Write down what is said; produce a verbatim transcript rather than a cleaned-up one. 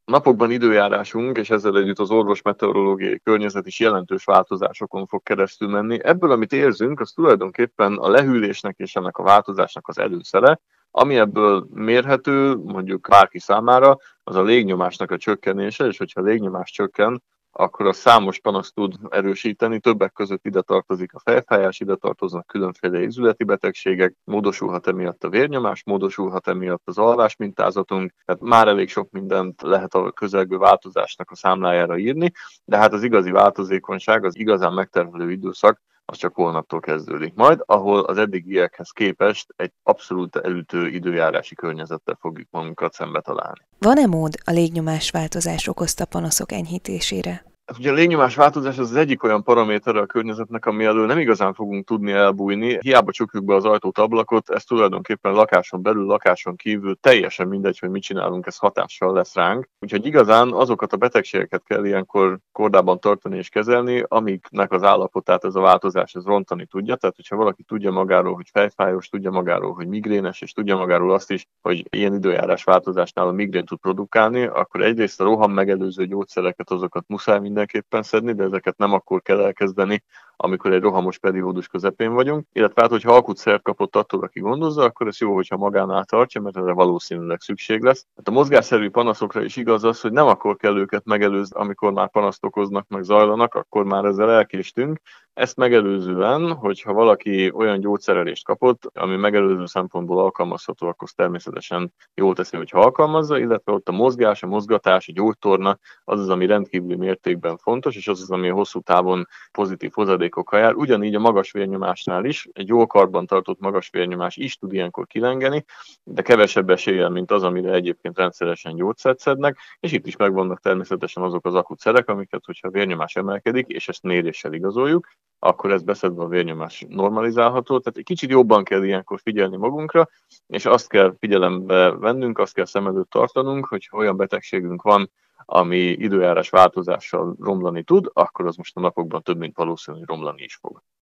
napokban időjárásunk, és ezzel együtt az orvos-meteorológiai környezet is jelentős változásokon fog keresztül menni. Ebből, amit érzünk, az tulajdonképpen a lehűlésnek és ennek a változásnak az előszele, ami ebből mérhető, mondjuk bárki számára, az a légnyomásnak a csökkenése, és hogyha a légnyomás csökken, akkor a számos panaszt tud erősíteni, többek között ide tartozik a fejfájás, ide tartoznak különféle ízületi betegségek, módosulhat emiatt a vérnyomás, módosulhat emiatt az alvásmintázatunk, tehát már elég sok mindent lehet a közelgő változásnak a számlájára írni, de hát az igazi változékonyság, az igazán megterhelő időszak, az csak holnaptól kezdődik majd, ahol az eddigiekhez képest egy abszolút elütő időjárási környezettel fogjuk magunkat szembe találni. Van-e mód a légnyomás változás okozta panaszok enyhítésére? Ugye a légnyomás változás az, az egyik olyan paraméter a környezetnek, ami elől nem igazán fogunk tudni elbújni. Hiába csukjuk be az ajtót, ablakot, ez tulajdonképpen lakáson belül, lakáson kívül teljesen mindegy, hogy mit csinálunk, ez hatással lesz ránk. Úgyhogy igazán azokat a betegségeket kell ilyenkor kordában tartani és kezelni, amiknek az állapotát ez a változás ez rontani tudja. Tehát, hogyha valaki tudja magáról, hogy fejfájós, tudja magáról, hogy migrénes, és tudja magáról azt is, hogy ilyen időjárás változásnál a migrén tud produkálni, akkor egyrészt a roham megelőző gyógyszereket, azokat muszáj mindenképpen szedni, de ezeket nem akkor kell elkezdeni, amikor egy rohamos periódus közepén vagyunk. Illetve hát, hogyha akut szert kapott attól, aki gondozza, akkor ez jó, hogyha magánál tartja, mert erre valószínűleg szükség lesz. Hát a mozgásszerű panaszokra is igaz az, hogy nem akkor kell őket megelőzni, amikor már panaszt okoznak, meg zajlanak, akkor már ezzel elkéstünk. Ezt megelőzően, hogyha valaki olyan gyógyszerelést kapott, ami megelőző szempontból alkalmazható, akkor természetesen jól teszi, hogyha alkalmazza, illetve ott a mozgás, a mozgatás, a gyógytorna, az az, ami rendkívüli mértékben fontos, és az az, ami a hosszú távon pozitív hozadékokkal jár. Ugyanígy a magas vérnyomásnál is, egy jól karban tartott magas vérnyomás is tud ilyenkor kilengeni, de kevesebb eséllyel, mint az, amire egyébként rendszeresen gyógyszert szednek, és itt is megvannak természetesen azok az akut szerek, amiket, hogyha a vérnyomás emelkedik, és ezt méréssel igazoljuk, akkor ez beszedve a vérnyomás normalizálható. Tehát egy kicsit jobban kell ilyenkor figyelni magunkra, és azt kell figyelembe vennünk, azt kell szem előtt tartanunk, hogy olyan betegségünk van, ami időjárás változással romlani tud, akkor az most a napokban több mint valószínű, hogy romlani is fog.